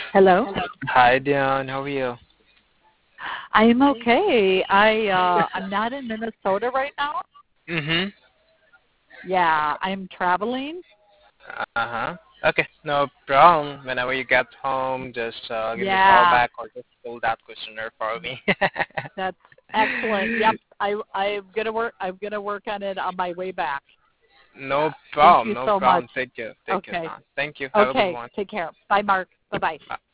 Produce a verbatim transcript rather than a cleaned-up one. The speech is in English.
Hello. Hi, Dion. How are you? I'm okay. I uh I'm not in Minnesota right now. Mhm. Yeah, I'm traveling. Uh huh. Okay, no problem. Whenever you get home, just uh, give me a call Yeah, back or just fill that questionnaire for me. that's excellent. Yep. I I'm gonna work I'm gonna work on it on my way back. No Yeah. Thank problem. you No so much. problem. Take care. Take your Okay. time. Thank you. Have a good Okay. one. Take care. Bye, Mark. Bye bye. Bye.